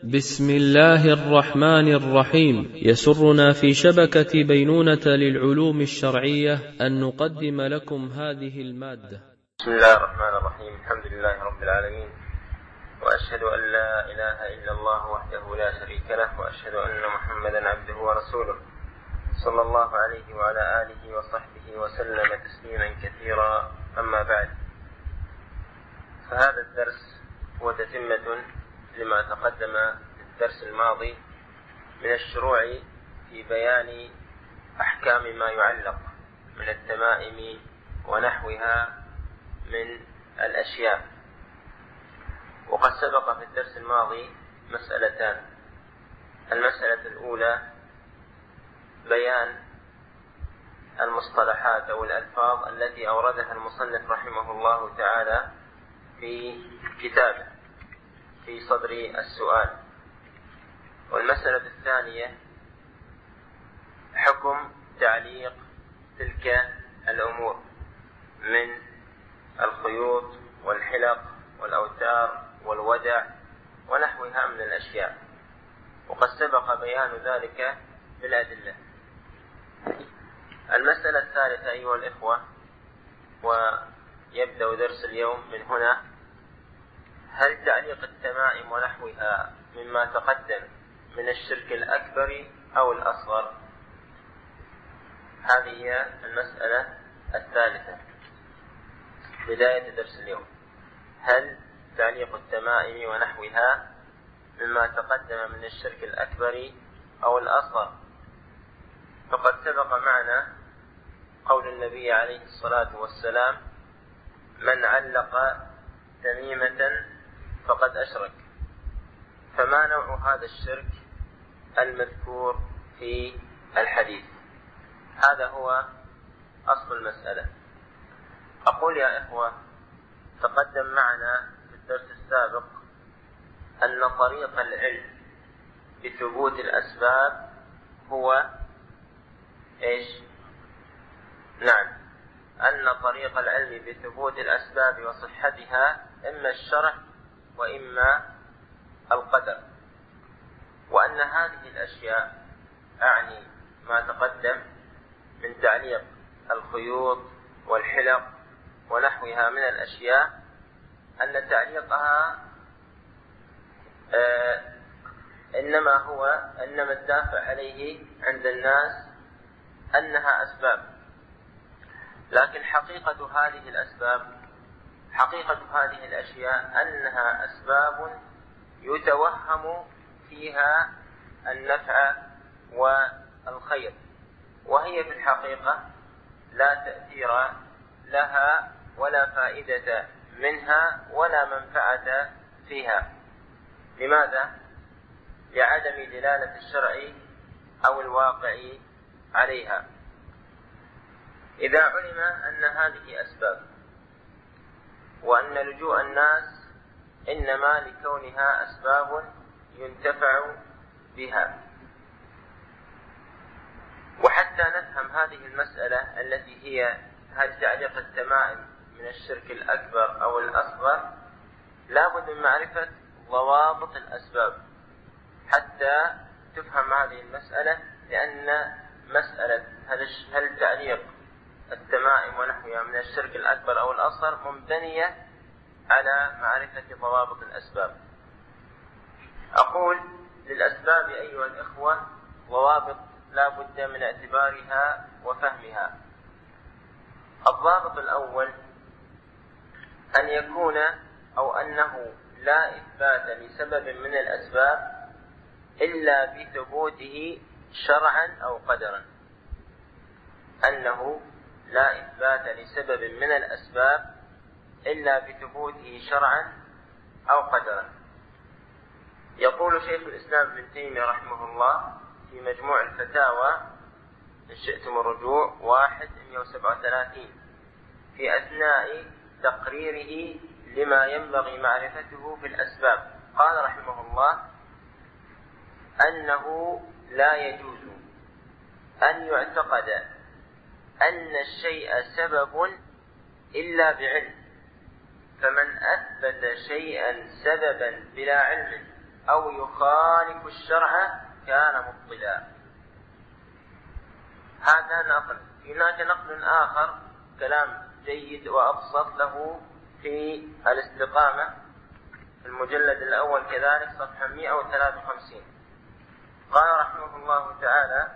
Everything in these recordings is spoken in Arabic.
بسم الله الرحمن الرحيم. يسرنا في شبكة بينونة للعلوم الشرعية أن نقدم لكم هذه المادة. بسم الله الرحمن الرحيم. الحمد لله رب العالمين، وأشهد أن لا إله إلا الله وحده لا شريك له، وأشهد أن محمدا عبده ورسوله صلى الله عليه وعلى آله وصحبه وسلم تسليما كثيرا. أما بعد، فهذا الدرس هو تتمة لما تقدم في الدرس الماضي من الشروع في بيان أحكام ما يعلق من التمائم ونحوها من الأشياء. وقد سبق في الدرس الماضي مسألتان. المسألة الأولى بيان المصطلحات أو الألفاظ التي أوردها المصنف رحمه الله تعالى في كتابه في صدر السؤال. والمسألة الثانية حكم تعليق تلك الأمور من الخيوط والحلق والأوتار والودع ونحوها من الأشياء، وقد سبق بيان ذلك بالأدلة. المسألة الثالثة أيها الإخوة، ويبدأ درس اليوم من هنا: هل تعليق التمائم ونحوها مما تقدم من الشرك الأكبر أو الأصغر؟ هذه هي المسألة الثالثة بداية درس اليوم. هل تعليق التمائم ونحوها مما تقدم من الشرك الأكبر أو الأصغر؟ فقد سبق معنا قول النبي عليه الصلاة والسلام: من علق تميمة فقد أشرك. فما نوع هذا الشرك المذكور في الحديث؟ هذا هو أصل المسألة. أقول يا إخوة، تقدم معنا في الدرس السابق أن طريق العلم بثبوت الأسباب هو إيش؟ نعم، أن طريق العلم بثبوت الأسباب وصحتها إما الشرع وإما القدر، وأن هذه الأشياء أعني ما تقدم من تعليق الخيوط والحلق ونحوها من الأشياء، أن تعليقها إنما الدافع عليه عند الناس أنها أسباب، لكن حقيقة هذه الأشياء أنها أسباب يتوهم فيها النفع والخير، وهي في الحقيقة لا تأثير لها ولا فائدة منها ولا منفعة فيها. لماذا؟ لعدم دلالة الشرع أو الواقع عليها. إذا علم أن هذه أسباب، وأن لجوء الناس إنما لكونها أسباب ينتفع بها، وحتى نفهم هذه المسألة التي هي هل تعليق التمائم من الشرك الأكبر أو الأصغر، لابد من معرفة ضوابط الأسباب حتى تفهم هذه المسألة، لأن مسألة هل تعليق التمائم ونحوها من الشرك الأكبر أو الأصغر مبنية على معرفة ضوابط الأسباب. أقول للأسباب أيها الإخوة ضوابط لا بد من اعتبارها وفهمها. الضابط الأول أن يكون أو أنه لا إثبات لسبب من الأسباب إلا بثبوته شرعا أو قدرا. أنه لا إثبات لسبب من الأسباب إلا بثبوته شرعا أو قدرا. يقول شيخ الإسلام ابن تيمية رحمه الله في مجموع الفتاوى، إن شئتم الرجوع 137، في أثناء تقريره لما ينبغي معرفته في الأسباب، قال رحمه الله: أنه لا يجوز أن يعتقد أن الشيء سبب إلا بعلم، فمن أثبت شيئا سببا بلا علم أو يخالف الشرع كان مبطلا. هذا نقل. هناك نقل آخر كلام جيد وأبسط له في الاستقامة في المجلد الأول كذلك صفحة 153. قال رحمه الله تعالى،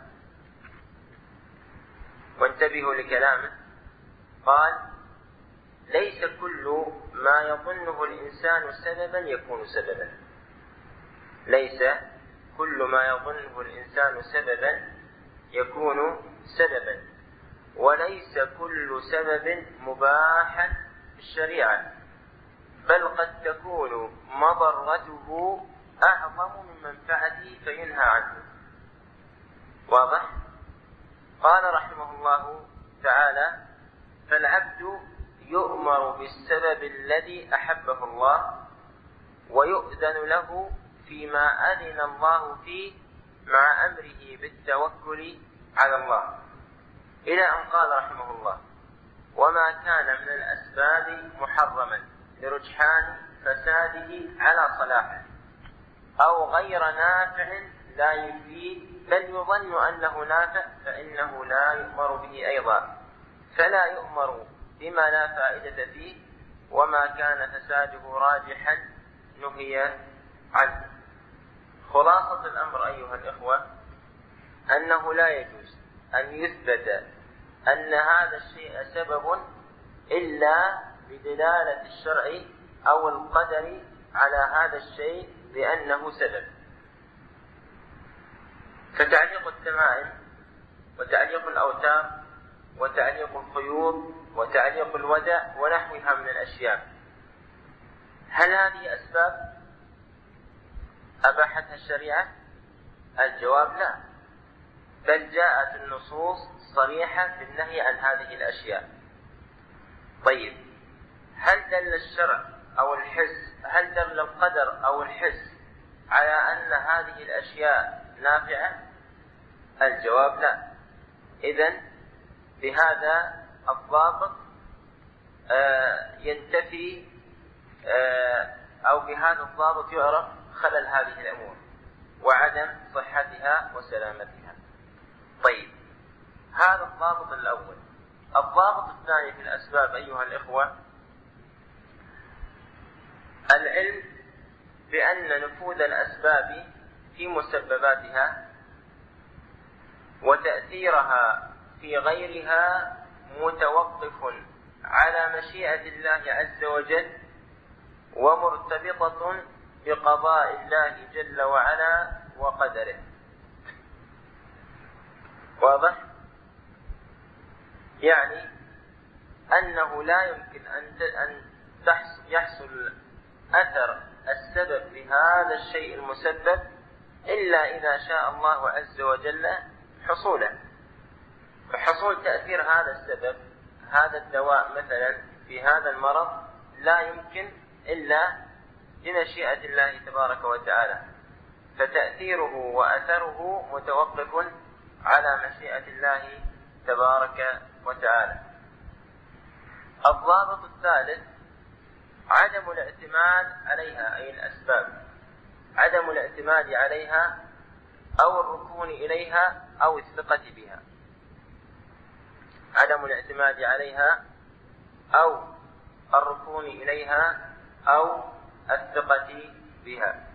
وانتبهوا لكلامه، قال: ليس كل ما يظنه الإنسان سببا يكون سببا. ليس كل ما يظنه الإنسان سببا يكون سببا، وليس كل سبب مباحا في الشريعة، بل قد تكون مضرته أعظم من منفعته فينهى عنه. واضح؟ قال رحمه الله تعالى: فالعبد يؤمر بالسبب الذي أحبه الله، ويؤذن له فيما أذن الله فيه، مع أمره بالتوكل على الله، إلى أن قال رحمه الله: وما كان من الأسباب محرما لرجحان فساده على صلاحه، أو غير نافع لا يفيد، بل يظن أنه نافع، فإنه لا يؤمر به أيضا، فلا يؤمر بما لا فائدة فيه، وما كان فساده راجحا نهي عنه. خلاصة الأمر أيها الإخوة أنه لا يجوز أن يثبت أن هذا الشيء سبب إلا بدلالة الشرع أو القدر على هذا الشيء بأنه سبب. فتعليق التمائم وتعليق الأوتار وتعليق الخيوط وتعليق الودع ونحوها من الأشياء، هل هذه أسباب أباحتها الشريعة؟ الجواب لا، بل جاءت النصوص صريحة في النهي عن هذه الأشياء. طيب، هل دل الشرع أو الحس، هل دل القدر أو الحس على أن هذه الأشياء نافعة؟ الجواب لا. إذن بهذا الضابط ينتفي أو بهذا الضابط يعرف خلل هذه الأمور وعدم صحتها وسلامتها. طيب، هذا الضابط الأول. الضابط الثاني في الأسباب أيها الإخوة العلم بأن نفوذ الأسباب في مسبباتها وتأثيرها في غيرها متوقف على مشيئة الله عز وجل، ومرتبطة بقضاء الله جل وعلا وقدره. واضح؟ يعني أنه لا يمكن أن يحصل أثر السبب في هذا الشيء المسبب إلا إذا شاء الله عز وجل حصوله. فحصول تأثير هذا السبب، هذا الدواء مثلا في هذا المرض، لا يمكن إلا بمشيئة الله تبارك وتعالى، فتأثيره وأثره متوقف على مشيئة الله تبارك وتعالى. الضابط الثالث عدم الاعتماد عليها، أي الأسباب، عدم الاعتماد عليها أو الركون إليها أو الثقة بها. عدم الاعتماد عليها أو الركون إليها أو الثقة بها.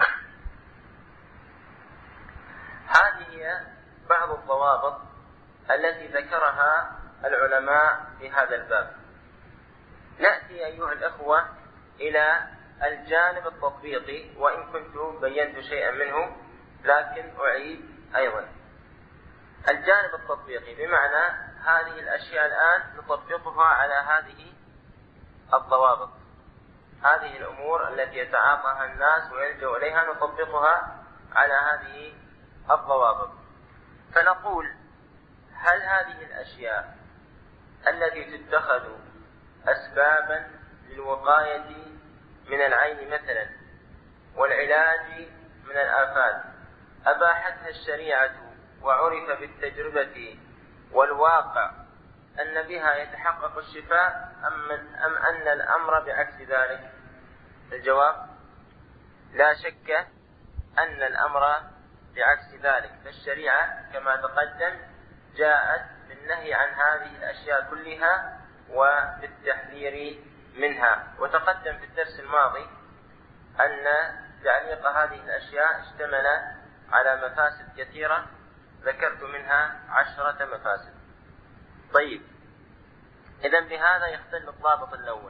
هذه هي بعض الضوابط التي ذكرها العلماء في هذا الباب. نأتي أيها الأخوة إلى الجانب التطبيقي، وإن كنت بينت شيئا منه لكن أعيد أيضا. الجانب التطبيقي بمعنى هذه الأشياء الآن نطبقها على هذه الضوابط، هذه الأمور التي يتعاطاها الناس ويلجأ إليها نطبقها على هذه الضوابط. فنقول: هل هذه الأشياء التي تتخذ أسبابا للوقاية من العين مثلا والعلاج من الآفات أباحتها الشريعة وعرف بالتجربة والواقع أن بها يتحقق الشفاء، أم أن الأمر بعكس ذلك؟ الجواب: لا شك أن الأمر بعكس ذلك، فالشريعة كما تقدم جاءت بالنهي عن هذه الأشياء كلها وبالتحذير منها. وتقدم في الدرس الماضي أن تعليق هذه الأشياء اشتمل على مفاسد كثيرة، ذكرت منها 10 مفاسد. طيب، إذن بهذا يختل الضابط الأول: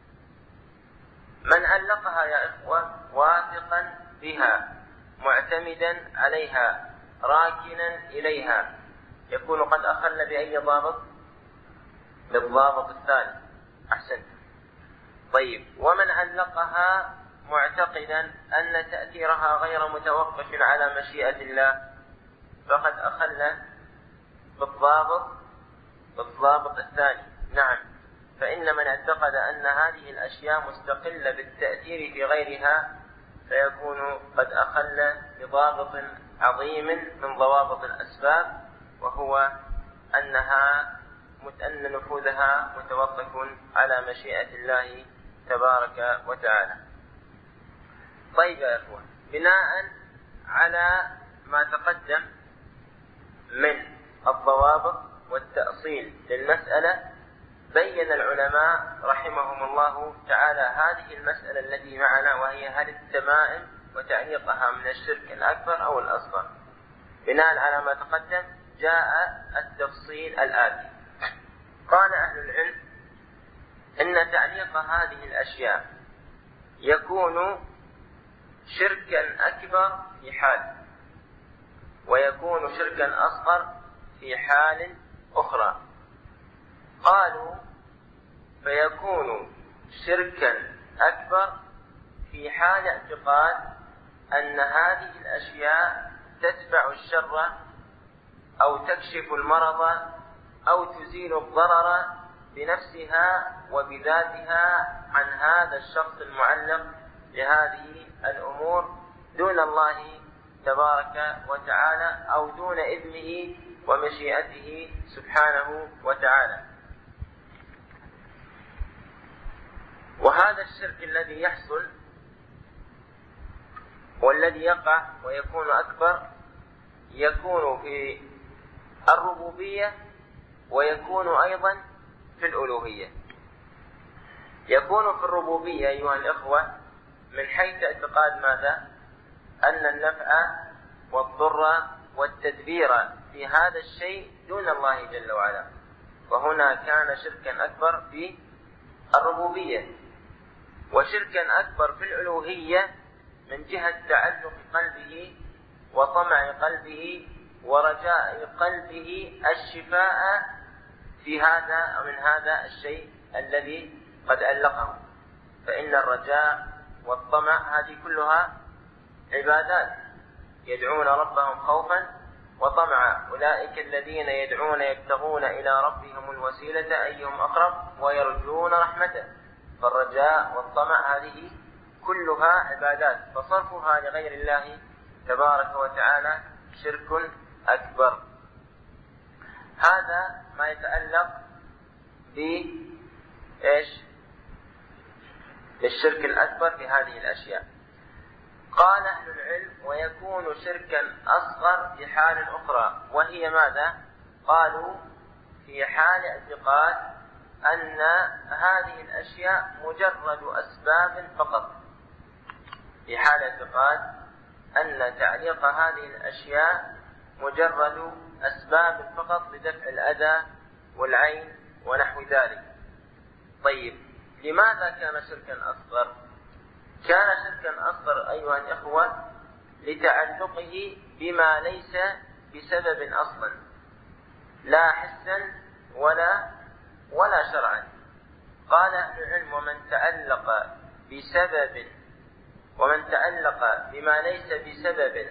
من علقها يا إخوة واثقا بها معتمدا عليها راكنا إليها يكون قد أخل بأي ضابط؟ بالضابط الثاني. أحسنت. طيب، ومن علقها معتقدا أن تأثيرها غير متوقف على مشيئة الله فقد أخل بالضابط الثاني. نعم، فإن من اعتقد أن هذه الأشياء مستقلة بالتأثير في غيرها فيكون قد أخل بضابط عظيم من ضوابط الأسباب، وهو أن نفوذها متوقف على مشيئة الله تبارك وتعالى. طيب يا إخوان، بناء على ما تقدم من الضوابط والتأصيل للمسألة، بين العلماء رحمهم الله تعالى هذه المسألة التي معنا، وهي هل التمائم وتعليقها من الشرك الأكبر أو الأصغر. بناء على ما تقدم جاء التفصيل الآتي: قال أهل العلم إن تعليق هذه الأشياء يكون شركا أكبر في حال، ويكون شركا أصغر في حال أخرى. قالوا فيكون شركا أكبر في حال اعتقاد أن هذه الأشياء تدفع الشر أو تكشف المرض أو تزيل الضرر بنفسها وبذاتها عن هذا الشخص المعلق لهذه الأمور دون الله تبارك وتعالى أو دون إذنه ومشيئته سبحانه وتعالى. وهذا الشرك الذي يحصل والذي يقع ويكون أكبر يكون في الربوبية ويكون أيضا في الألوهية. يكون في الربوبية أيها الإخوة من حيث اعتقاد ماذا؟ أن النفع والضر والتدبير في هذا الشيء دون الله جل وعلا، وهنا كان شركا أكبر في الربوبية. وشركا أكبر في الألوهية من جهة تعلق قلبه وطمع قلبه ورجاء قلبه الشفاء في هذا أو من هذا الشيء الذي قد علقه. فإن الرجاء والطمع هذه كلها عبادات، يدعون ربهم خوفا وطمعا، أولئك الذين يدعون يبتغون إلى ربهم الوسيلة أيهم أقرب ويرجون رحمته. فالرجاء والطمع هذه كلها عبادات، فصرفها لغير الله تبارك وتعالى شرك أكبر. هذا ما يتعلق بالشرك الأكبر في هذه الأشياء. قال أهل العلم ويكون شركا أصغر في حال أخرى، وهي ماذا؟ قالوا في حال اعتقاد أن هذه الأشياء مجرد أسباب فقط. في حال اعتقاد أن تعليق هذه الأشياء مجرد أسباب فقط لدفع الأذى والعين ونحو ذلك. طيب، لماذا كان شركا أصغر؟ كان شركا أصغر أيها الإخوة لتعلقه بما ليس بسبب أصلا، لا حسا ولا شرعا. قال أهل العلم ومن تعلق بما ليس بسبب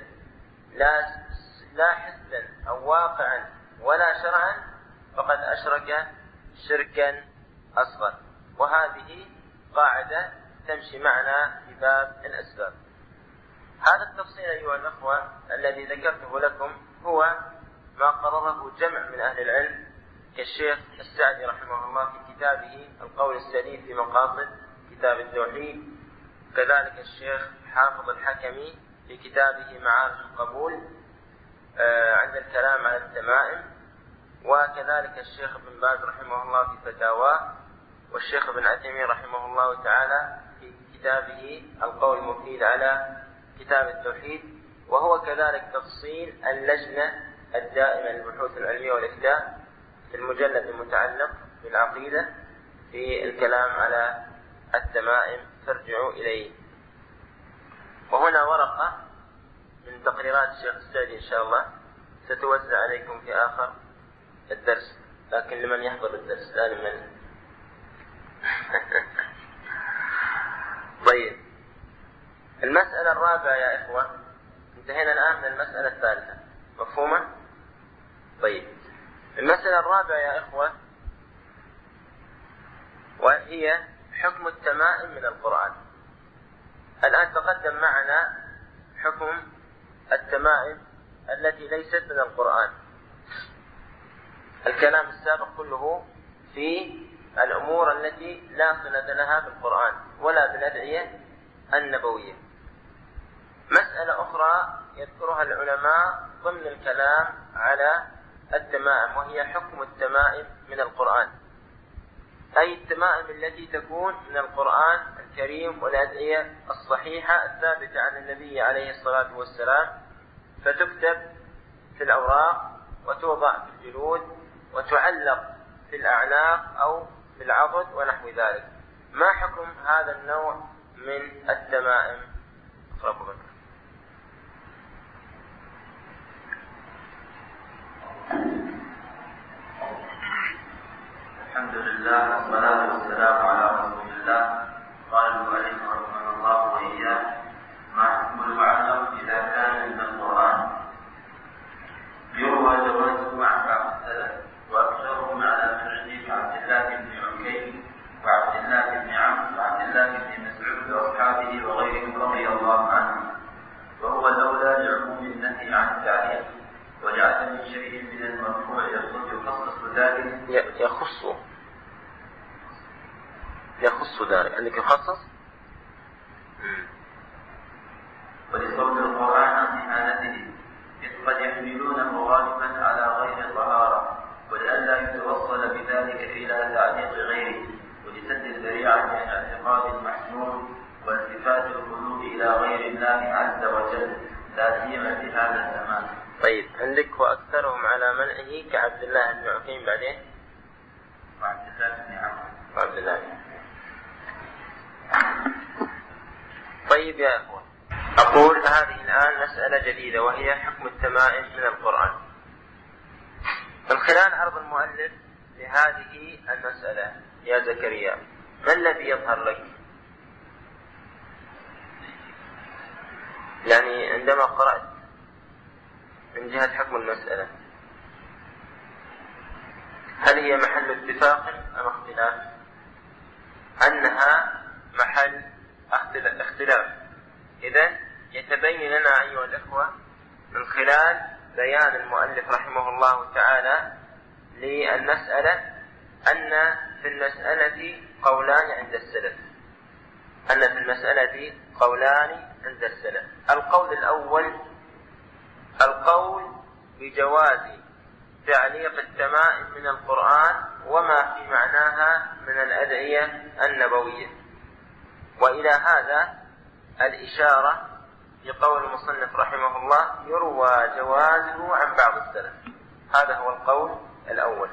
لا حسا أو واقعا ولا شرعا فقد أشرك شركا أصغر. وهذه قاعدة تمشي معنا في باب الأسباب. هذا التفصيل أيها الأخوة الذي ذكرته لكم هو ما قرره جمع من أهل العلم كالشيخ السعدي رحمه الله في كتابه القول السديد في مقاصد كتاب التوحيد، كذلك الشيخ حافظ الحكمي في كتابه معارج القبول عند الكلام على التمائم، وكذلك الشيخ ابن باز رحمه الله في فتاواه، والشيخ ابن عثيمين رحمه الله تعالى في كتابه القول المفيد على كتاب التوحيد، وهو كذلك تفصيل اللجنة الدائمة للبحوث العلمية والإفتاء في المجلد المتعلق بالعقيدة في الكلام على التمائم، فارجعوا إليه. وهنا ورقة من تقريرات الشيخ السعدي إن شاء الله ستوزع عليكم في آخر الدرس، لكن لمن يحضر الدرس لا لمن طيب، المسألة الرابعة يا إخوة، انتهينا الآن من المسألة الثالثة، مفهومة؟ طيب، المسألة الرابعة يا إخوة وهي حكم التمائم من القرآن. الآن تقدم معنا حكم التمائم التي ليست من القرآن. الكلام السابق كله في الأمور التي لا صلة لها بالقرآن ولا بالأدعية النبوية. مسألة أخرى يذكرها العلماء ضمن الكلام على التمائم، وهي حكم التمائم من القرآن، أي التمائم التي تكون من القرآن الكريم والأدعية الصحيحة الثابتة عن النبي عليه الصلاة والسلام، فتكتب في الأوراق وتوضع في الجلود وتعلق في الأعناق أو في العضد ونحو ذلك. ما حكم هذا النوع من التمائم؟ الحمد لله والصلاة والسلام على رسول الله. قال المؤلف رحمه الله وإياه: ما حكم المعلق إذا كان من القرآن؟ يروى جوازه عن بعض السلف، وأكثرهم على منعه كعبد الله بن عكيم وعبد الله بن عمرو وعبد الله بن مسعود وأصحابه وغيرهم رضي الله عنهم، وهو الأولى لعموم النهي عن التعليق، وجعل من شيء من المرفوع يخصص ذلك يخص ذلك. عندك يخصص؟ ولصوت القرآن عن إهانته، إذ قد يحملونه غالبا على غير طهارة، ولئلا يتوصل بذلك إلى تعليق غيره، ولسد الذريعة عن اعتقاد المحمول والتفات القلوب إلى غير الله عز وجل، لا سيما في هذا الزمان. طيب، عندك وأكثرهم على منعه كعبد الله بن عكيم بعدين وعبد الله بن عمرو وعبد الله بن. طيب يا أخوان، أقول هذه الآن مسألة جديدة وهي حكم التمائم من القرآن. من خلال عرض المؤلف لهذه المسألة يا زكريا، ما الذي يظهر لك؟ يعني عندما قرأت من جهة حكم المسألة، هل هي محل اتفاق أم اختلاف؟ أنها محل اختلاف. إذن يتبين لنا أيها الأخوة من خلال بيان المؤلف رحمه الله تعالى للمسألة أن في المسألة قولان عند السلف. عند السلف. القول الأول القول بجواز تعليق التمائم من القرآن وما في معناها من الأدعية النبوية، وإلى هذا الإشارة في قول المصنف رحمه الله يروى جوازه عن بعض السلف. هذا هو القول الأول.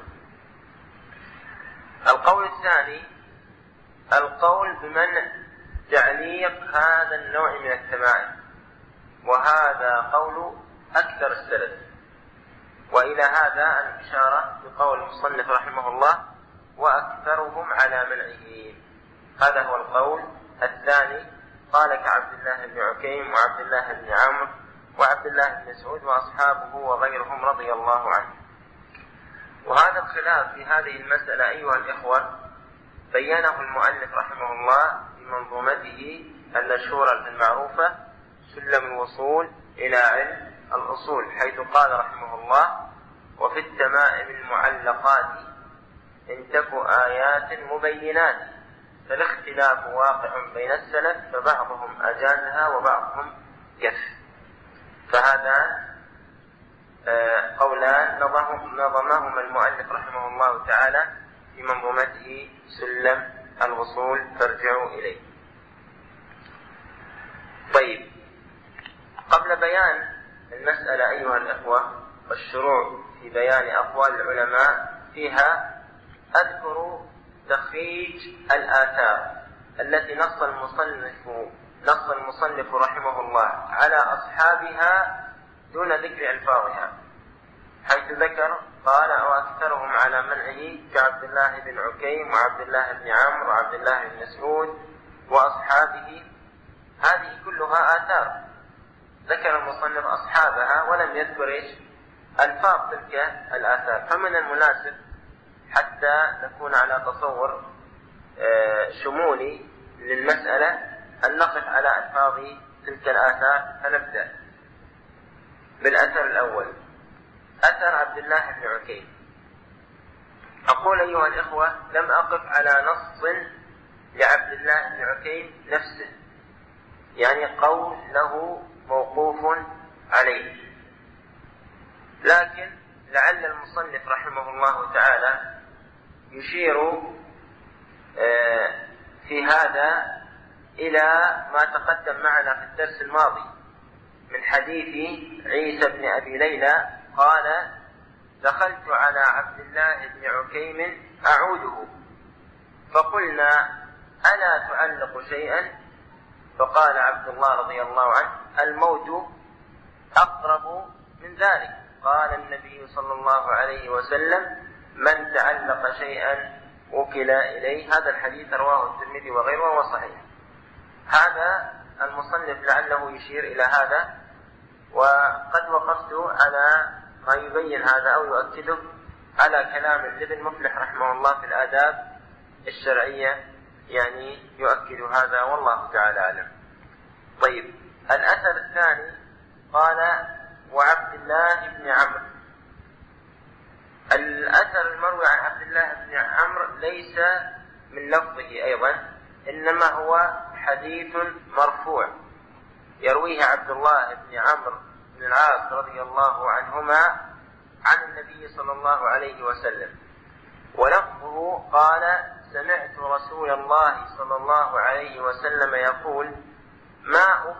القول الثاني القول بمنع تعليق هذا النوع من التمائم، وهذا قول أكثر السلف، وإلى هذا الإشارة بقول المصنف رحمه الله وأكثرهم على منعه. هذا هو القول الثاني، قال كعبد الله بن عكيم وعبد الله بن عمرو وعبد الله بن مسعود وأصحابه وغيرهم رضي الله عنه. وهذا الخلاف في هذه المسألة أيها الإخوة بينه المؤلف رحمه الله في منظومته المشهورة المعروفة سلم الوصول إلى علم الأصول، حيث قال رحمه الله: وفي التمائم المعلقات إن تك آيات مبينات فالاختلاف واقع بين السلف، فبعضهم أجازها وبعضهم كف. قولان نظمهما المؤلف رحمه الله تعالى في منظومته سلم الوصول، فارجعوا إليه. طيب، قبل بيان المسألة أيها الأخوة والشروع في بيان أقوال العلماء فيها، أذكر تخريج الآثار التي نص المصنف رحمه الله على أصحابها دون ذكر ألفاظها، حيث ذكر قال أو أكثرهم على منعه كعبد الله بن عكيم وعبد الله بن عمرو وعبد الله بن مسعود وأصحابه. هذه كلها آثار ذكر المصنف أصحابها ولم يذكر ألفاظ تلك الآثار، فمن المناسب حتى نكون على تصور شمولي للمسألة أن نقف على ألفاظ تلك الآثار. فنبدأ بالأثر الأول، أثر عبد الله بن عكيم. أقول أيها الإخوة لم أقف على نص لعبد الله بن عكيم نفسه، يعني قول له موقوف عليه، لكن لعل المصنف رحمه الله تعالى يشير في هذا إلى ما تقدم معنا في الدرس الماضي من حديث عيسى بن أبي ليلى قال: دخلت على عبد الله بن عكيم أعوده فقلنا: ألا تعلق شيئا؟ فقال عبد الله رضي الله عنه: الموت أقرب من ذلك. قال النبي صلى الله عليه وسلم: من تعلق شيئا وكل إليه. هذا الحديث رواه الترمذي وغيره وهو صحيح. هذا المصنف لعله يشير إلى هذا، وقد وقفت على ما يبين هذا أو يؤكده على كلام ابن مفلح رحمه الله في الآداب الشرعية، يعني يؤكد هذا والله تعالى أعلم. طيب، الأثر الثاني قال: وعبد الله بن عمرو. الأثر المروي عن عبد الله بن عمرو ليس من لفظه أيضا، إنما هو حديث مرفوع يرويه عبد الله بن عمرو بن العاص رضي الله عنهما عن النبي صلى الله عليه وسلم، ولفظه قال: سمعت رسول الله صلى الله عليه وسلم يقول: ما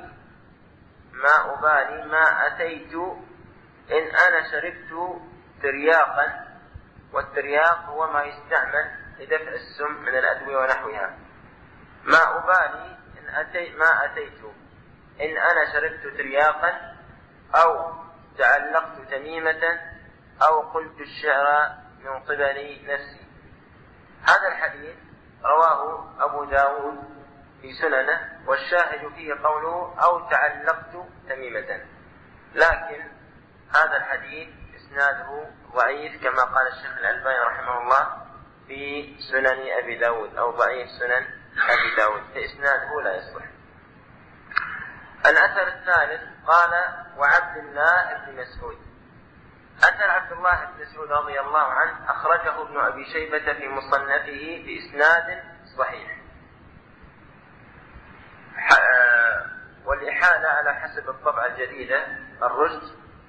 أبالي ما أتيت إن أنا شربت ترياقا، والترياق هو ما يستعمل لدفع السم من الأدوية ونحوها. ما أبالي ما أتيت إن أنا شربت ترياقا أو تعلقت تميمة أو قلت الشعر من قبل نفسي. هذا الحديث رواه أبو داود في سننه، والشاهد فيه قوله أو تعلقت تميمة، لكن هذا الحديث إسناده ضعيف كما قال الشيخ الألباني رحمه الله في سنن أبي داود، أو ضعيف سنن أبي داود، فإسناده لا يصلح. الأثر الثالث قال: وعبد الله بن مسعود. أثر عبد الله بن مسعود رضي الله عنه أخرجه ابن أبي شيبة في مصنفه بإسناد صحيح، والإحالة على حسب الطبعة الجديدة الرشد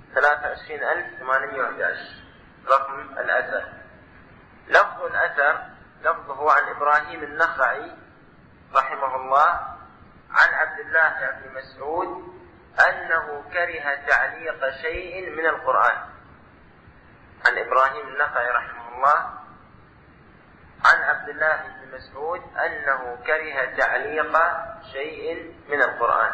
23811 رقم الأثر. لفظ الأثر لفظه عن إبراهيم النخعي رحمه الله عن عبد الله بن مسعود أنه كره تعليق شيء من القرآن. عن إبراهيم النخعي رحمه الله عن عبد الله بن مسعود أنه كره تعليق شيء من القرآن،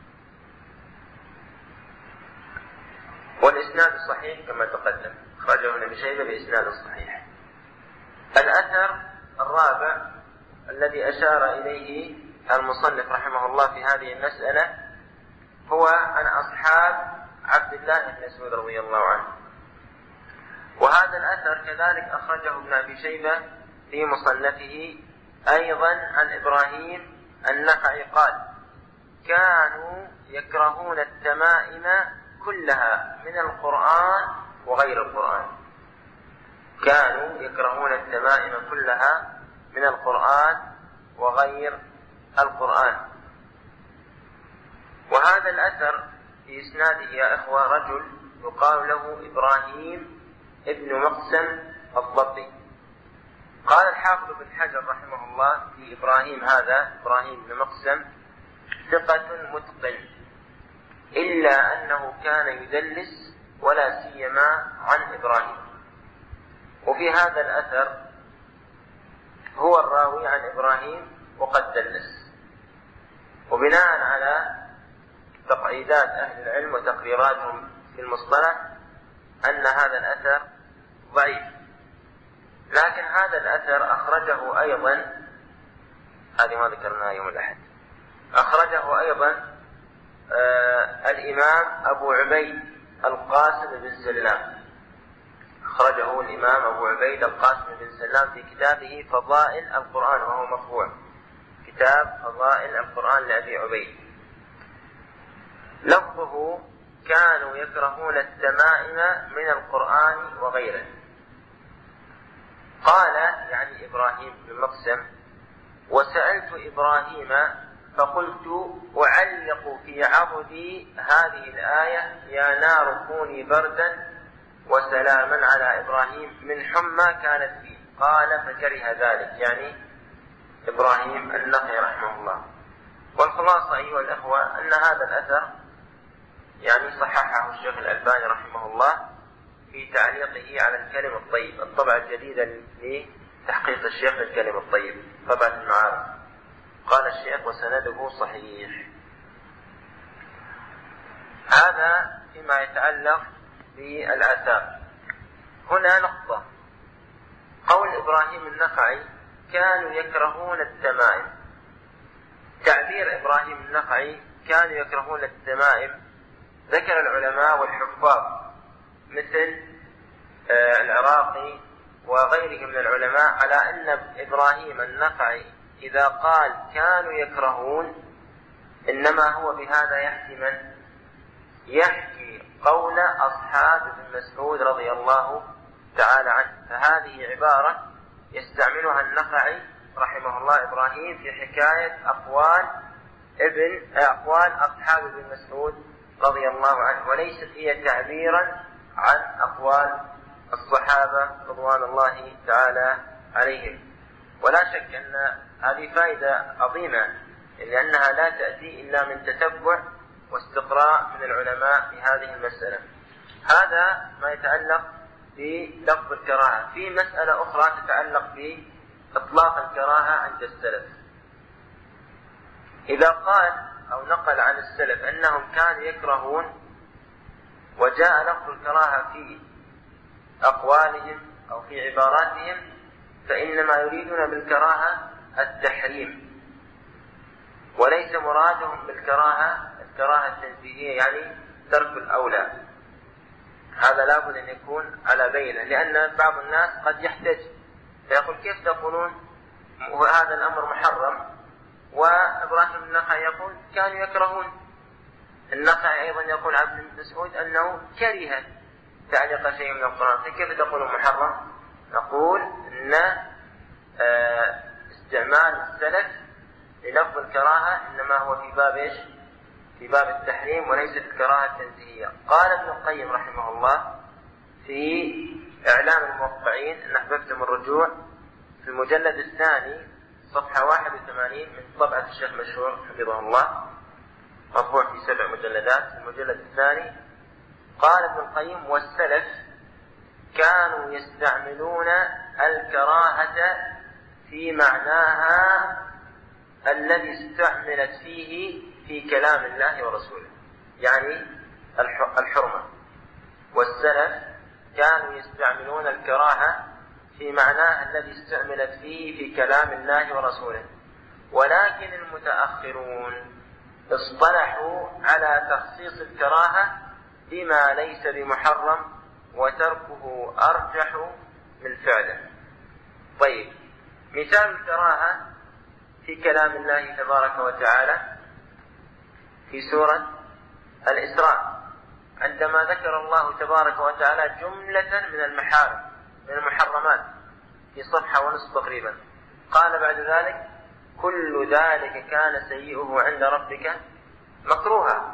والإسناد صحيح كما تقدم، أخرجه ابن أبي شيبة بإسناد صحيح. الأثر الرابع الذي أشار إليه المصنف رحمه الله في هذه المسألة هو عن أصحاب عبد الله بن مسعود رضي الله عنه، وهذا الأثر كذلك أخرجه ابن أبي شيبة في مصنفه أيضا عن إبراهيم النخعي قال: كانوا يكرهون التمائم كلها من القرآن وغير القرآن. كانوا يكرهون التمائم كلها من القرآن وغير القرآن. وهذا الأثر في إسناده يا إخوة رجل يقال له إبراهيم ابن مقسم الضبي. قال الحافظ بن حجر رحمه الله في إبراهيم هذا، إبراهيم بن مقسم ثقة متقن، إلا أنه كان يدلس ولا سيما عن إبراهيم. وفي هذا الأثر هو الراوي عن إبراهيم وقد دلس. وبناء على تقعيدات أهل العلم وتقريراتهم في المصطلح أن هذا الأثر ضعيف، لكن هذا الأثر أخرجه أيضا، هذه ما ذكرناها يوم الأحد، أخرجه أيضا الإمام أبو عبيد القاسم بن سلام، أخرجه الإمام أبو عبيد القاسم بن سلام في كتابه فضائل القرآن، وهو مطبوع، كتاب فضائل القرآن لأبي عبيد. لفظه كانوا يكرهون التمائم من القرآن وغيره. قال يعني إبراهيم بن مقسم: وسألت إبراهيم فقلت أعلق في عضدي هذه الآية يا نار كوني بردا وسلاما على إبراهيم من حمى كانت فيه. قال فكره ذلك، يعني إبراهيم النخعي رحمه الله. والخلاصة أيها الأخوة أن هذا الأثر يعني صححه الشيخ الألباني رحمه الله في تعليقه على الكلم الطيب، الطبعة الجديدة لتحقيق الشيخ للكلم الطيب، طبعة المعارف. قال الشيخ: وسنده صحيح. هذا فيما يتعلق بالآثار. هنا نقطة: قول إبراهيم النخعي كانوا يكرهون التمائم. تعبير إبراهيم النخعي كانوا يكرهون التمائم ذكر العلماء والحفاظ مثل العراقي وغيرهم من العلماء على أن إبراهيم النخعي إذا قال كانوا يكرهون إنما هو بهذا يحكي من؟ يحكي قول أصحاب ابن مسعود رضي الله تعالى عنه. فهذه عبارة يستعملها النخعي رحمه الله إبراهيم في حكاية أقوال أصحاب ابن مسعود رضي الله عنه، وليست هي تعبيرا عن أقوال الصحابة رضوان الله تعالى عليهم. ولا شك أن هذه فائدة عظيمة، لأنها لا تأتي إلا من تتبع واستقراء من العلماء في هذه المسألة. هذا ما يتعلق بلفظ الكراهة. في مسألة أخرى تتعلق بإطلاق الكراهة عند السلف. إذا قال أو نقل عن السلف أنهم كانوا يكرهون وجاء لفظ الكراهة في أقوالهم أو في عباراتهم، فإنما يريدون بالكراهة التحريم، وليس مرادهم بالكراهة الكراهة التنزيهية، يعني ترك الأولى. هذا لابد أن يكون على بينة، لأن بعض الناس قد يحتج فيقول: كيف تقولون وهذا الأمر محرم؟ وإبراهيم النخعي يقول كانوا يكرهون. النخعي أيضا يقول عبد بن مسعود أنه كره تعليق شيء من القرآن، فكيف تقول محرم؟ نقول أن استعمال السلف للفظ الكراهة إنما هو في باب إيش؟ في باب التحريم وليس الكراهة التنزيهية. قال ابن القيم رحمه الله في إعلام الموقعين إن أحببتم الرجوع في المجلد الثاني صفحة 81 من طبعة الشيخ مشهور حفظه الله، مطبوع في 7 مجلدات. المجلد الثاني قال ابن القيم: والسلف كانوا يستعملون الكراهة في معناها الذي استعملت فيه في كلام الله ورسوله، يعني الحرمة. والسلف كانوا يستعملون الكراهة في معناها الذي استعملت فيه في كلام الله ورسوله، ولكن المتأخرون اصطلحوا على تخصيص الكراهة بما ليس بمحرم وتركه أرجح من فعله. طيب، مثال الكراهة في كلام الله تبارك وتعالى في سورة الإسراء، عندما ذكر الله تبارك وتعالى جملة من المحارم من المحرمات في صفحة ونصف تقريبا، قال بعد ذلك: كل ذلك كان سيئه عند ربك مكروها.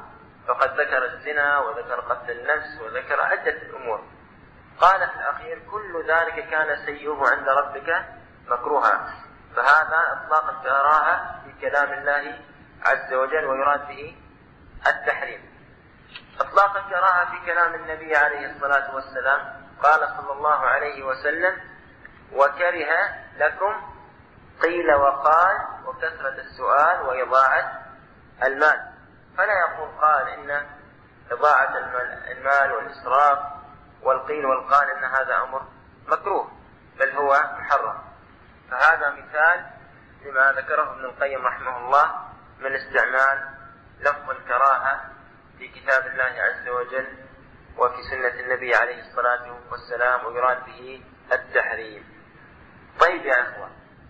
فقد ذكر الزنا وذكر قتل النفس وذكر عدة أمور. قال في الأخير كل ذلك كان سيئه عند ربك مكروها. فهذا إطلاق الكراهة في كلام الله عز وجل ويراد به التحريم. إطلاق الكراهة في كلام النبي عليه الصلاة والسلام قال صلى الله عليه وسلم وكره لكم قيل وقال وكثرة السؤال وإضاعة المال. فلا يقول قال إن إضاعة المال والإسراف والقيل والقال إن هذا أمر مكروه، بل هو محرم. فهذا مثال لما ذكره ابن القيم رحمه الله من استعمال لفظ الكراهة في كتاب الله عز وجل وفي سنة النبي عليه الصلاة والسلام ويراد به التحريم. طيب يا إخوة،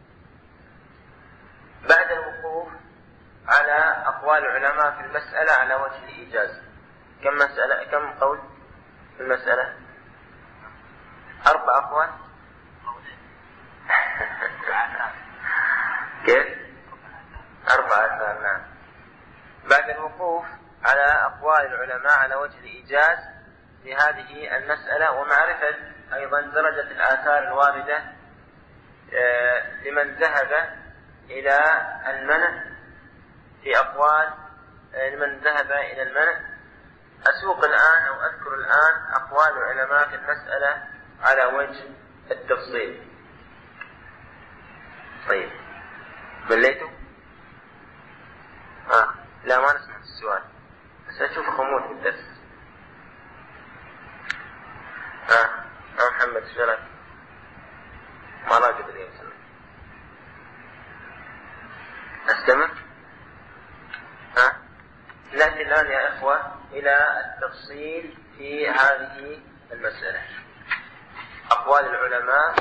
بعد الوقوف على أقوال العلماء في المسألة على وجه الإيجاز، كم قول في المسألة؟ 4 أقوال. كيف؟ 4. نعم. بعد الوقوف على أقوال العلماء على وجه الإيجاز في هذه المسألة ومعرفة أيضا درجة الآثار الواردة لمن ذهب إلى المنع في أقوال لمن ذهب إلى المنع، أسوق الآن أو أذكر الآن أقوال العلماء في المسألة على وجه التفصيل. طيب بليتوا؟ لا ما نسمع السؤال، بس أشوف خمول في الدرس. محمد شلك ما راجع اليوم سنة أستمر. نأتي الآن يا إخوة إلى التفصيل في هذه المسألة. أقوال العلماء،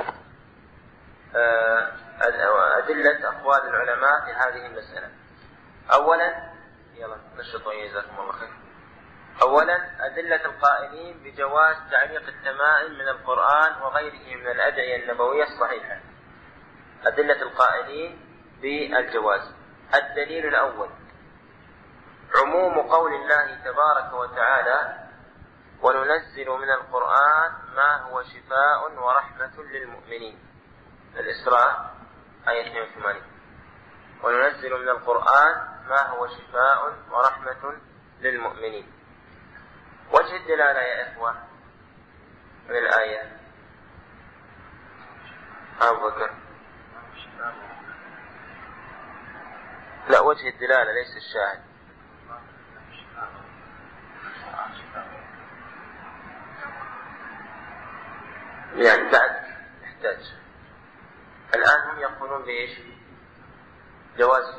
أدلة أقوال العلماء في هذه المسألة. أولا يلا نشطوا جزاكم الله خير. أولا أدلة القائلين بجواز تعليق التمائم من القرآن وغيره من الأدعية النبوية الصحيحة. أدلة القائلين بالجواز. الدليل الأول عموم قول الله تبارك وتعالى وننزل من القرآن ما هو شفاء ورحمة للمؤمنين. الإسراء آية 82. وننزل من القرآن ما هو شفاء ورحمة للمؤمنين. وجه الدلالة يا إخوة من الآية أبو بكر. لا، وجه الدلالة ليس الشاهد. يعني بعد يحتاج. الآن هم يقولون بإيش؟ جواز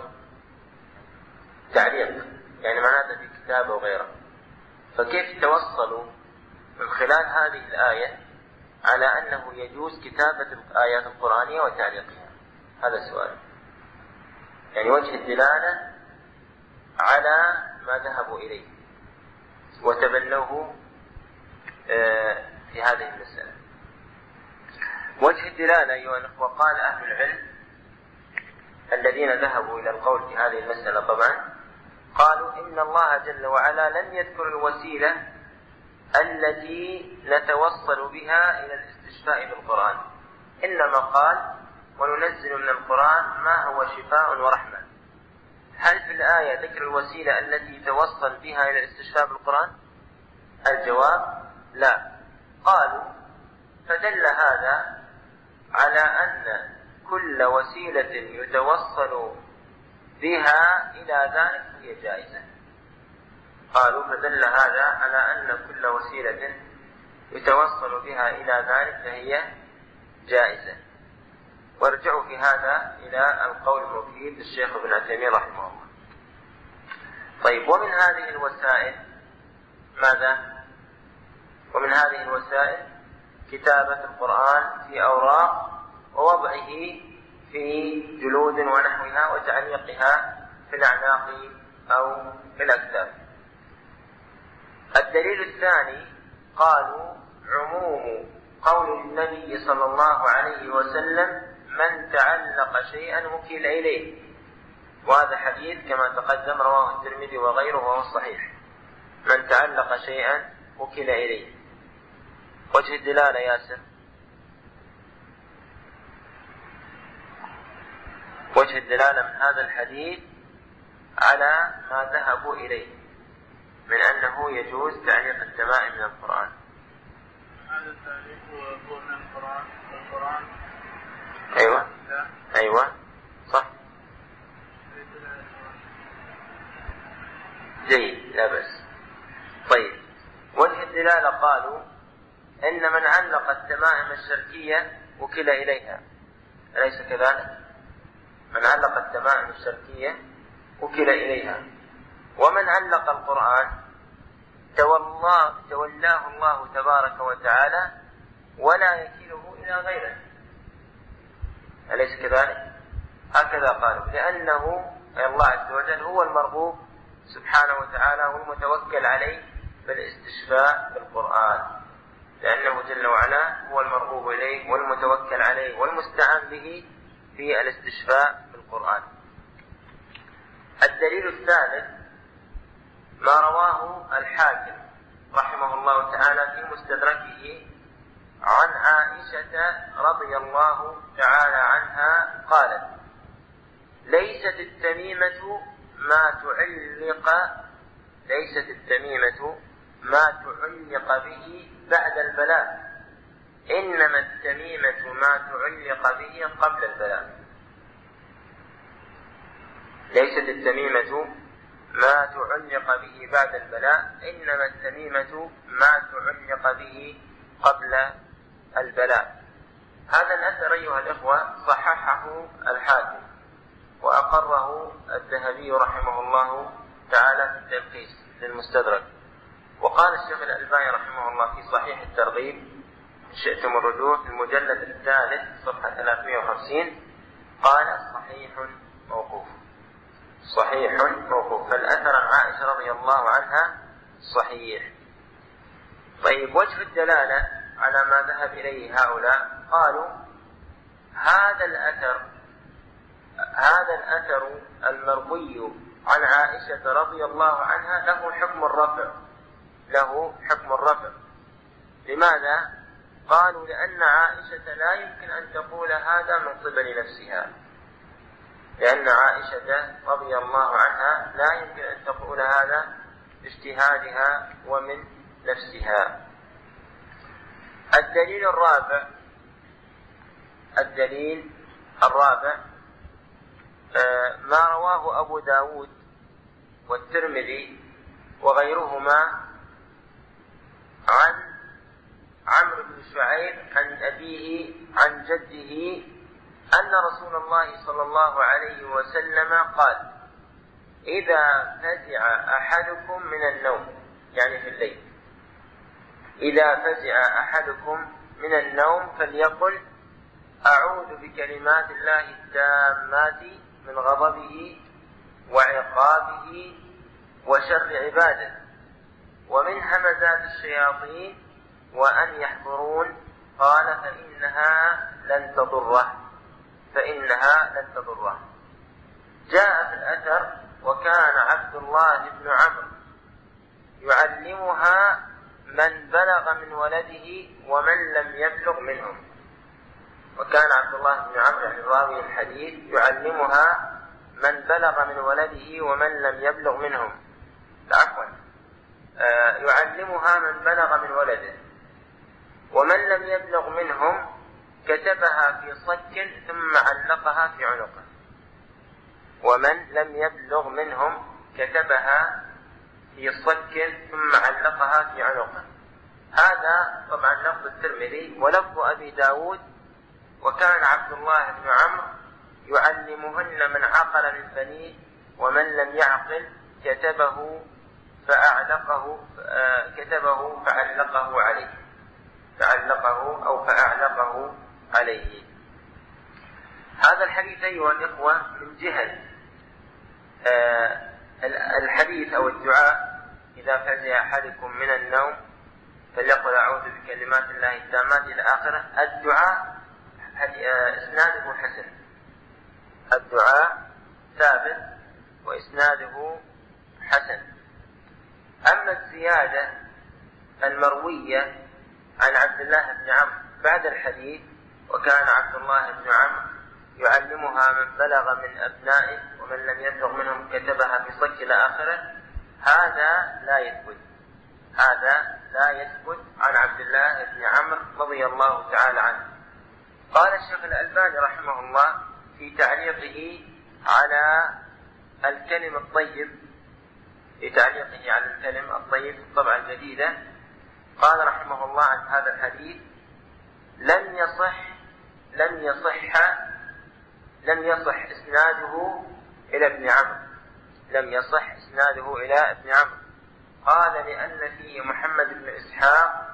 تعليق، يعني معناته في كتاب وغيره. فكيف توصلوا من خلال هذه الآية على أنه يجوز كتابة الآيات القرآنية وتعليقها؟ هذا السؤال. يعني وجه الدلالة على ما ذهبوا إليه وتبنوه في هذه المسألة. وجه الدلالة أيها الأخوة، قال أهل العلم الذين ذهبوا إلى القول في هذه المسألة طبعا، قالوا إن الله جل وعلا لم يذكر الوسيلة التي نتوصل بها إلى الاستشفاء بالقرآن، إنما قال وننزل من القرآن ما هو شفاء ورحمة. هل في الآية ذكر الوسيلة التي توصل بها إلى الاستشفاء بالقرآن؟ الجواب لا. قالوا فدل هذا على أن كل وسيلة يتوصل بها إلى ذلك هي جائزة. قالوا فدل هذا على أن كل وسيلة يتوصل بها إلى ذلك فهي جائزة. وارجعوا في هذا إلى القول المفيد للشيخ ابن عثيمين رحمه الله. طيب، ومن هذه الوسائل ماذا؟ ومن هذه الوسائل كتابة القرآن في أوراق ووضعه في جلود ونحوها وتعليقها في الأعناق أو في الأكتاف. الدليل الثاني قالوا عموم قول النبي صلى الله عليه وسلم من تعلق شيئا وكل إليه، وهذا حديث كما تقدم رواه الترمذي وغيره وهو صحيح. من تعلق شيئا وكل إليه. وجه الدلالة ياسر، وجه الدلالة من هذا الحديث على ما ذهبوا إليه من أنه يجوز تعليق التمائم من القرآن. هذا التعليق هو من القرآن. أيوة صح، جيد، لا بأس. طيب، وجه الدلالة قالوا إن من علق التمائم الشركية وكل إليها، أليس كذلك؟ من علق التمائم الشركية وكل إليها. ومن علق القرآن تولاه الله تبارك وتعالى ولا يكله إلى غيره، أليس كذلك؟ هكذا قالوا، لأنه الله عز وجل هو المرغوب سبحانه وتعالى والمتوكل عليه بالاستشفاء بالقرآن، لأنه جل وعلا هو المرغوب إليه والمتوكل عليه والمستعان به في الاستشفاء بالقرآن. الدليل الثالث ما رواه الحاكم رحمه الله تعالى في مستدركه عن عائشة رضي الله تعالى عنها قالت: ليست التميمة ما تعلق به بعد البلاء، إنما التميمة ما تعلق به قبل البلاء. ليست التميمة ما تعلق به بعد البلاء، إنما التميمة ما تعلق به قبل البلاء. هذا الأثر أيها الإخوة صححه الحاكم وأقره الذهبي رحمه الله تعالى في التلخيص للمستدرك. وقال الشيخ الألباني رحمه الله في صحيح الترغيب إن شئتم الرجوع في المجلد الثالث صفحة 350 قال: صحيح موقوف. فالأثر عن عائشة رضي الله عنها صحيح. طيب، وجه الدلالة على ما ذهب إليه هؤلاء قالوا: هذا الأثر المروي عن عائشة رضي الله عنها له حكم الرفع. لماذا؟ قالوا: لأن عائشة لا يمكن أن تقول هذا من قبل نفسها، لأن عائشة رضي الله عنها لا يمكن أن تقول هذا باجتهادها ومن نفسها. الدليل الرابع ما رواه أبو داود والترمذي وغيرهما عن عمرو بن شعيب عن أبيه عن جده أن رسول الله صلى الله عليه وسلم قال: إذا فزع أحدكم من النوم، يعني في الليل، إذا فزع أحدكم من النوم فليقل: أعوذ بكلمات الله التامات من غضبه وعقابه وشر عباده ومن همزات الشياطين وأن يحضرون. قال: فإنها لن تضره. جاء في الأثر: وكان عبد الله بن عمرو يعلمها من بلغ من ولده ومن لم يبلغ منهم. وكان عبد الله بن عمرو يعني راوي الحديث يعلمها من بلغ من ولده ومن لم يبلغ منهم، يعلمها من بلغ من ولده ومن لم يبلغ منهم كتبها في صك ثم علقها في عنقه. ومن لم يبلغ منهم كتبها في صك ثم علقها في عنقه. هذا طبعا لفظ الترمذي. ولفظ أبي داود: وكان عبد الله بن عمرو يعلمهن من عقل من بنيه ومن لم يعقل كتبه فأعلقه عليه. هذا الحديث أيها الإخوة من جهة الحديث أو الدعاء: إذا فزع أحدكم من النوم فليقل أعوذ بكلمات الله التامات إلى آخره. الدعاء إسناده حسن، الدعاء ثابت وإسناده حسن. أما الزيادة المروية عن عبد الله بن عمرو بعد الحديث وكان عبد الله بن عمرو يعلمها من بلغ من أبنائه ومن لم يبلغ منهم كتبها في صك إلى آخره، هذا لا يثبت عن عبد الله بن عمرو رضي الله تعالى عنه. قال الشيخ الألباني رحمه الله في تعليقه على الكلم الطيب في الطبعة الجديدة، قال رحمه الله عن هذا الحديث: لم يصح إسناده إلى ابن عمرو. قال لأن فيه محمد بن إسحاق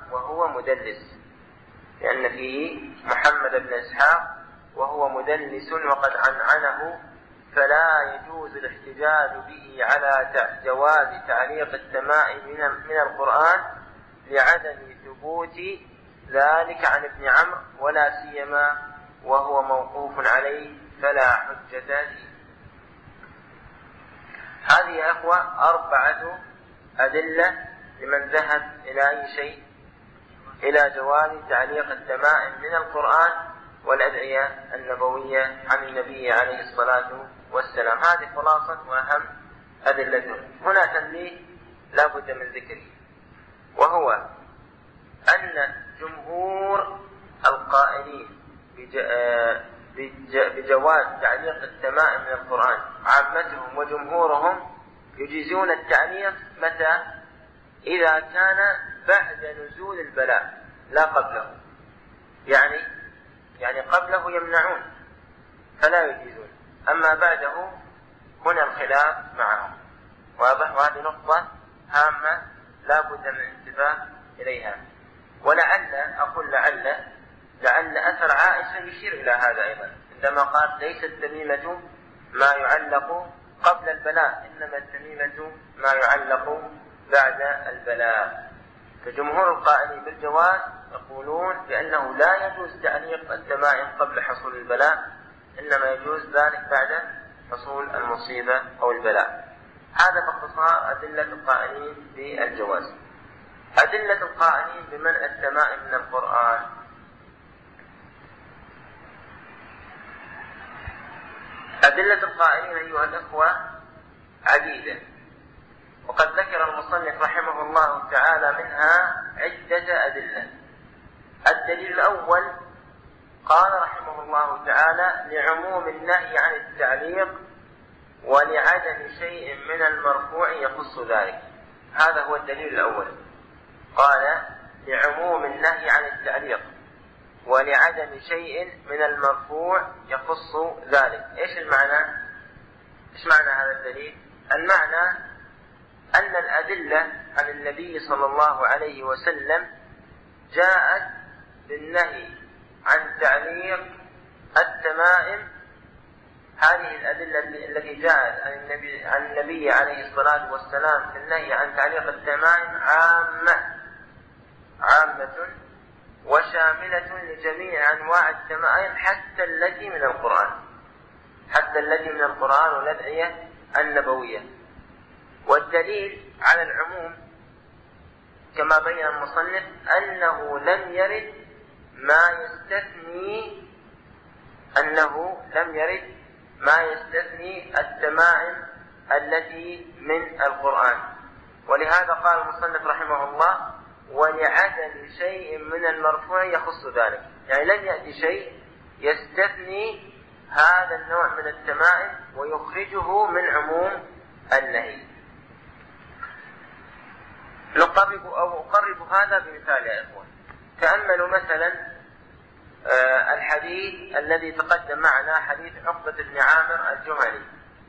وهو مدلس وقد عنعنه، فلا يجوز الاحتجاج به على جواز تعليق التمائم من القرآن لعدم ثبوت ذلك عن ابن عمرو، ولا سيما وهو موقوف عليه فلا حجة فيه. هذه يا أخوة 4 أدلة لمن ذهب إلى أي شيء، إلى جواز تعليق التمائم من القرآن والأدعية النبوية عن النبي عليه الصلاة والسلام. هذه خلاصة وأهم أدلة. هنا تنبيه لا بد من ذكره، وهو أن جمهور القائلين بجواز تعليق التمائم من القرآن عامتهم وجمهورهم يجيزون التعليق متى؟ إذا كان بعد نزول البلاء لا قبله، يعني قبله يمنعون فلا يجيزون، أما بعده هنا الخلاف معهم. واضح؟ وهذه نقطة هامة لا بد من الانتباه إليها. لعل أثر عائشة يشير إلى هذا أيضا، عندما قال: ليس التميمة ما يعلق قبل البلاء، إنما التميمة ما يعلق بعد البلاء. فجمهور القائلين بالجواز يقولون بأنه لا يجوز تعليق التمائم قبل حصول البلاء، إنما يجوز ذلك بعد حصول المصيبة أو البلاء. هذا باختصار أدلة القائلين بالجواز. أدلة القائلين بمنع التمائم من القرآن: أدلة القائلين أيها الأخوة عديدة، وقد ذكر المصنف رحمه الله تعالى منها عدة أدلة. الدليل الأول قال رحمه الله تعالى: لعموم النهي عن التعليق ولعدم شيء من المرفوع يخص ذلك. هذا هو الدليل الأول، قال: لعموم النهي عن التعليق ولعدم شيء من المرفوع يخص ذلك. إيش معنى هذا الدليل؟ المعنى أن الأدلة عن النبي صلى الله عليه وسلم جاءت بالنهي عن تعليق التمائم. هذه الأدلة التي جاءت عن النبي عليه الصلاة والسلام في النهي عن تعليق التمائم عامة وشاملة لجميع أنواع التمائم حتى التي من القرآن والأدعية النبوية. والدليل على العموم كما بين المصنف أنه لم يرد ما يستثني التمائم التي من القرآن. ولهذا قال المصنف رحمه الله: ولعدم شيء من المرفوع يخص ذلك، يعني لم يأتي شيء يستثني هذا النوع من التمائم ويخرجه من عموم النهي. أقرب هذا بمثال يا إخوان. تأملوا مثلا الحديث الذي تقدم معنا، حديث عقبة بن عامر الجهني،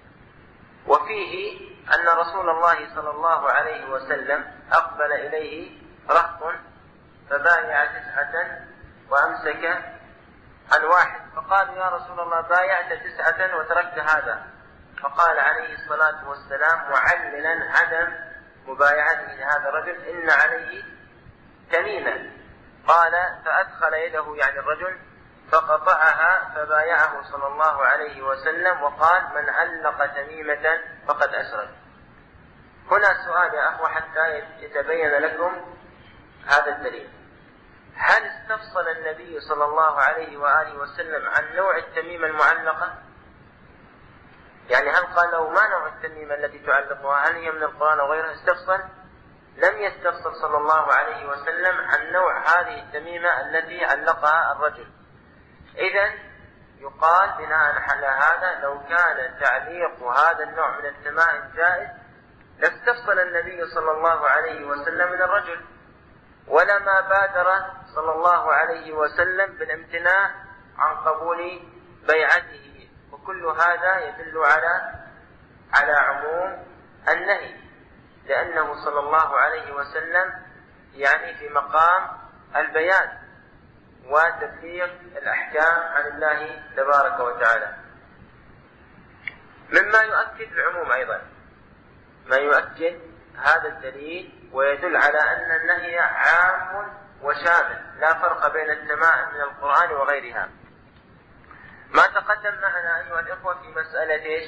وفيه أن رسول الله صلى الله عليه وسلم أقبل إليه رهط فبايع 9 وأمسك عن 1، فقال: يا رسول الله، بايعت 9 وتركت هذا؟ فقال عليه الصلاة والسلام معللا عدم مبايعته لهذا الرجل: إن عليه تميمة. قال: فأدخل يده، يعني الرجل، فقطعها فبايعه صلى الله عليه وسلم وقال: من علق تميمة فقد أشرك. هنا سؤال يا أخوة حتى يتبين لكم هذا الدليل. هل استفصل النبي صلى الله عليه وآله وسلم عن نوع التميمة المعلقة؟ يعني هل قال له ما نوع التميمة التي تعلقها؟ هل هي من القرآن أو غيره؟ استفصل؟ لم يستفصل صلى الله عليه وسلم عن نوع هذه التميمة التي علقها الرجل. إذن يقال بناء على هذا لو كان تعليق هذا النوع من التمائم جائز لاستفصل النبي صلى الله عليه وسلم من الرجل، ولما بادر صلى الله عليه وسلم بالامتناع عن قبول بيعته. وكل هذا يدل على عموم النهي، لأنه صلى الله عليه وسلم يعني في مقام البيان وتبليغ الأحكام عن الله تبارك وتعالى. مما يؤكد العموم أيضا ما يؤكد هذا الدليل ويدل على أن النهي عام وشامل، لا فرق بين التمائم من القرآن وغيرها. ما تقدم معنا أيها الإخوة في مسألة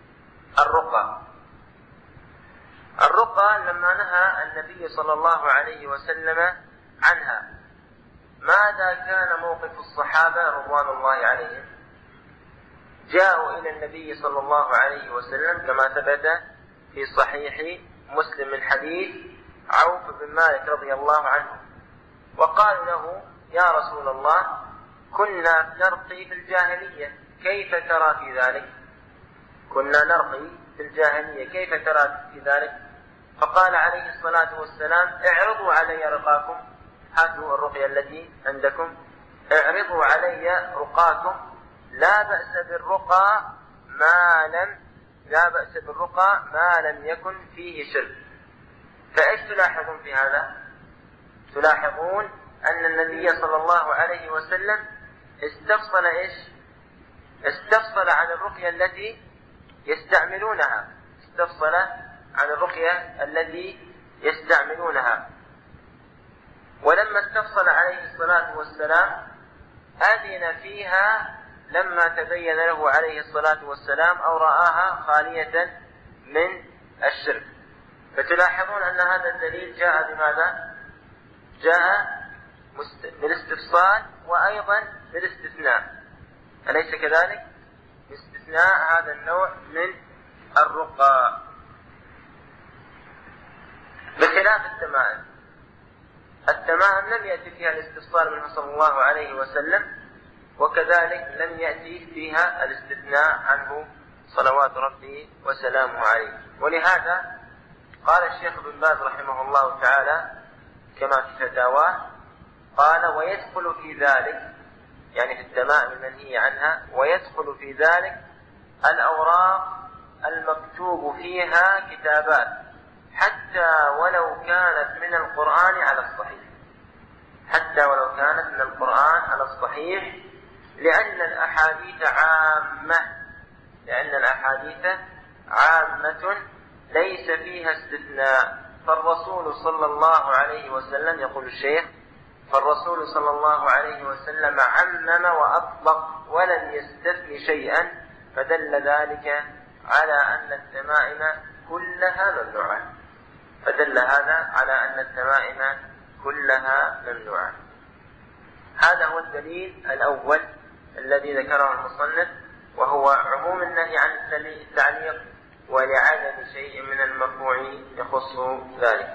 الرقى لما نهى النبي صلى الله عليه وسلم عنها، ماذا كان موقف الصحابة رضوان الله عليهم؟ جاءوا إلى النبي صلى الله عليه وسلم كما ثبت في صحيح مسلم من حديث عوف بن مالك رضي الله عنه، وقالوا له يا رسول الله كنا نرقي في الجاهلية، كيف ترى في ذلك؟ كنا نرقي في الجاهلية، كيف ترى في ذلك؟ فقال عليه الصلاة والسلام اعرضوا علي رقاكم، هاتوا الرقية التي عندكم، اعرضوا علي رقاكم، لا بأس بالرقى ما لم يكن فيه شرك. فإيش تلاحظون في هذا؟ تلاحظون أن النبي صلى الله عليه وسلم استفصل عن الرقية التي يستعملونها، ولما استفصل عليه الصلاة والسلام أذن فيها لما تبين له عليه الصلاة والسلام أو رآها خالية من الشرك. فتلاحظون أن هذا الدليل جاء بماذا؟ جاء بالاستفصال وأيضا بالاستثناء، أليس كذلك؟ باستثناء هذا النوع من الرقى، بخلاف التمائم لم يأتي فيها الاستفصال منه صلى الله عليه وسلم، وكذلك لم يأتي فيها الاستثناء عنه صلوات ربه وسلامه عليه. ولهذا قال الشيخ ابن باز رحمه الله تعالى كما في فتاواه، قال ويدخل في ذلك، يعني في التمائم المنهي عنها، ويدخل في ذلك الأوراق المكتوب فيها كتابات حتى ولو كانت من القرآن على الصحيح، لأن الأحاديث عامة ليس فيها استثناء. فالرسول صلى الله عليه وسلم، يقول الشيخ، فالرسول صلى الله عليه وسلم عمم وأطلق ولم يستثن شيئا، فدل ذلك على أن التمائم كلها ممنوعة. هذا هو الدليل الأول الذي ذكره المصنف، وهو عموم النهي عن التعليق ولعدم شيء من المرفوع يخص ذلك.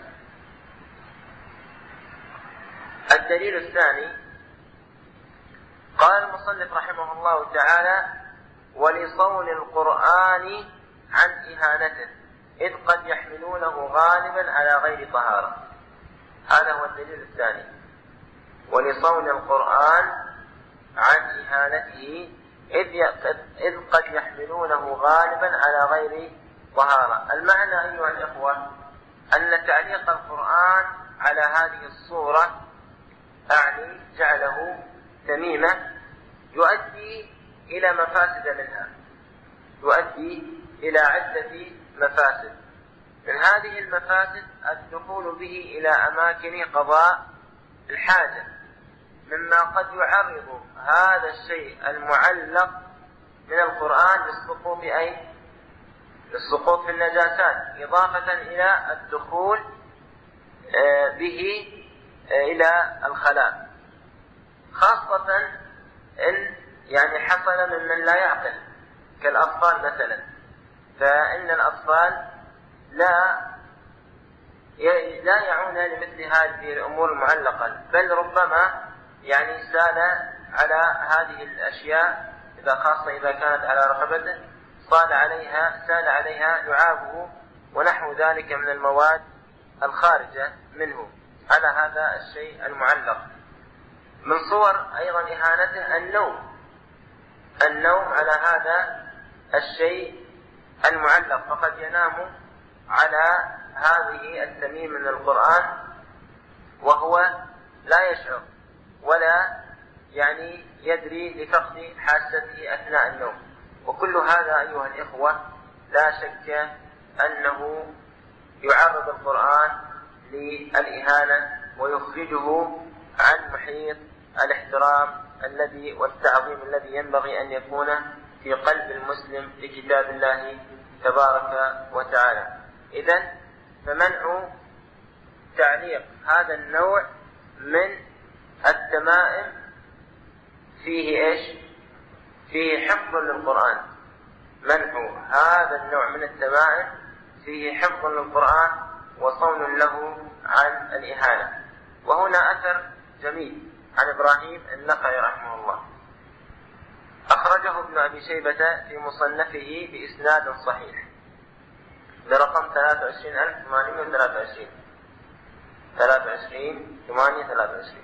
الدليل الثاني قال المصنف رحمه الله تعالى ولصون القرآن عن إهانته إذ قد يحملونه غالبا على غير طهارة. هذا هو الدليل الثاني، ولصون القرآن عن إهانته إذ قد يحملونه غالبا على غير طهارة. المعنى أيها الإخوة أن تعليق القرآن على هذه الصورة أعني جعله تميمة يؤدي إلى مفاسد منها، يؤدي إلى عدة مفاسد. من هذه المفاسد الدخول به إلى أماكن قضاء الحاجة، مما قد يعرض هذا الشيء المعلق من القرآن للسقوط للسقوط في النجاسات، إضافة إلى الدخول به إلى الخلاء، خاصة إن يعني حصل ممن لا يعقل كالأطفال مثلا، فإن الأطفال لا يعون لمثل هذه الأمور المعلقة، بل ربما يعني سال على هذه الأشياء خاصة إذا كانت على رقبته سال عليها لعابه ونحو ذلك من المواد الخارجة منه على هذا الشيء المعلق. من صور أيضا إهانته النوم على هذا الشيء المعلق، فقد ينام على هذه التميم من القرآن وهو لا يشعر ولا يعني يدري لفقد حاسته أثناء النوم. وكل هذا أيها الإخوة لا شك أنه يعرض القرآن للإهانة ويخرجه عن محيط الاحترام الذي والتعظيم الذي ينبغي أن يكون في قلب المسلم لكتاب الله تبارك وتعالى. إذن فمنع تعليق هذا النوع من التمائم فيه إيش؟ فيه حفظ للقرآن. منع هذا النوع من التمائم فيه حفظ للقرآن وصون له عن الإهانة. وهنا أثر جميل عن إبراهيم النخعي رحمه الله، أخرجه ابن أبي شيبة في مصنفه بإسناد صحيح برقم 23,823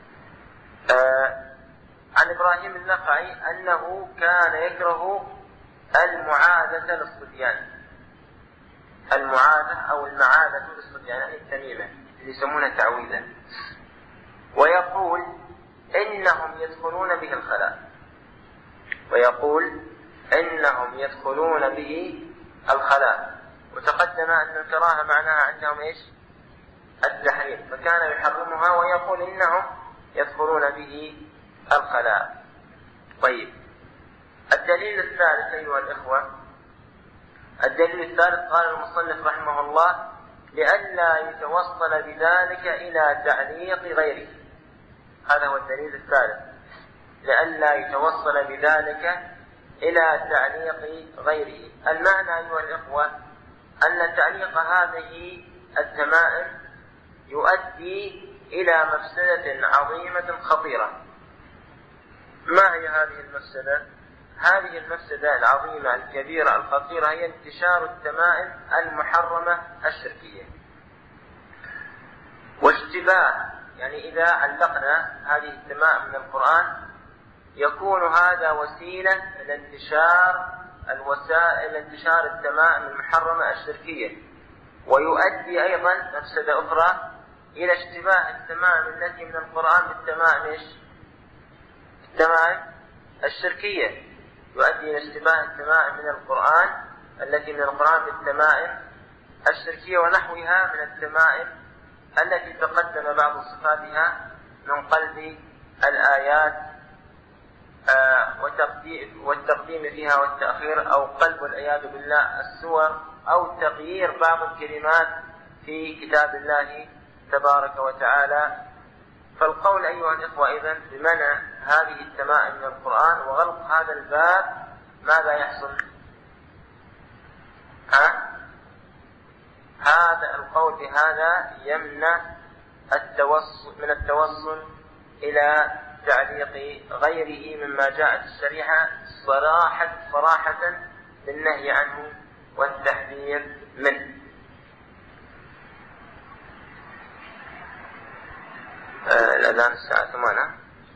عن إبراهيم النخعي أنه كان يكره المعادة للصبيان، المعادة أو المعادة للصبيان يعني التميمة اللي يسمونها تعويذا، ويقول إنهم يدخلون به الخلاء، وتقدم أن الكراهة معناها عندهم إيش؟ التحريم، فكان يحرمها ويقول إنهم يدخلون به الخلاء. طيب، الدليل الثالث أيها الإخوة، قال المصنف رحمه الله: لئلا يتوصل بذلك إلى تعليق غيره. هذا هو الدليل الثالث، لئلا يتوصل بذلك إلى تعليق غيره. المعنى أيها الإخوة أن تعليق هذه التمائم يؤدي إلى مفسدة عظيمة خطيرة. ما هي هذه المفسدة؟ هذه المفسدة العظيمة الكبيرة الخطيرة هي انتشار التمائم المحرمة الشركية واشتباه. يعني إذا علقنا هذه التمائم من القرآن يكون هذا وسيلة لانتشار التمائم المحرمة الشركية، ويؤدي أيضا مفسدة أخرى إلى اشتباه التمائم التي من القرآن بالتمائم التمائم الشركية، يؤدي إلى اشتباه التمائم من القرآن التي من القرآن بالتمائم الشركية ونحوها من التمائم التي تقدم بعض صفاتها من قلب الآيات والتقديم فيها والتأخير، أو قلب والعياذ بالله السور، أو تغيير بعض الكلمات في كتاب الله تبارك وتعالى. فالقول أيها الإخوة إذن بمنع هذه التمائم من القرآن وغلق هذا الباب ماذا يحصل؟ هذا القول بهذا يمنع من التوصل إلى تعليق غيره مما جاءت الشريعة صراحة بالنهي عنه والتحذير منه. الأذان الساعة 8.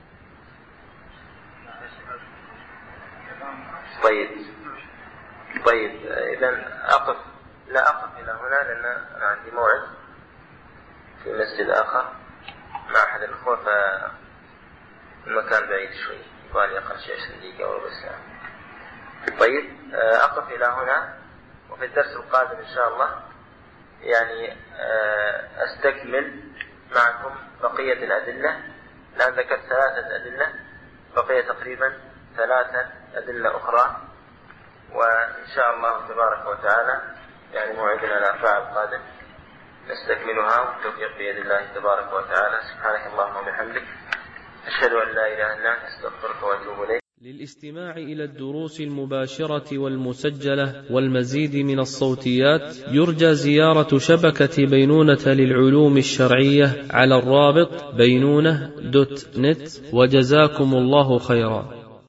طيب إذن لا أقف إلى هنا لأن أنا عندي موعد في مسجد آخر مع أحد الأخوة، فالمكان بعيد شوي، يبغى أقل شيء 20 دقيقة أو ربع ساعة. طيب، أقف إلى هنا، وفي الدرس القادم إن شاء الله يعني أستكمل معكم بقية الأدلة، لأن ذكرت 3 أدلة، بقية تقريبا 3 أدلة أخرى، وإن شاء الله تبارك وتعالى يعني موعدنا الأربعاء القادم نستكملها والتوفيق بيد الله تبارك وتعالى. سبحانك اللهم وبحمدك أشهد أن لا إله إلا أنت أستغفرك وأتوب إليك. للاستماع إلى الدروس المباشرة والمسجلة والمزيد من الصوتيات يرجى زيارة شبكة بينونة للعلوم الشرعية على الرابط بينونة.net. وجزاكم الله خيرا.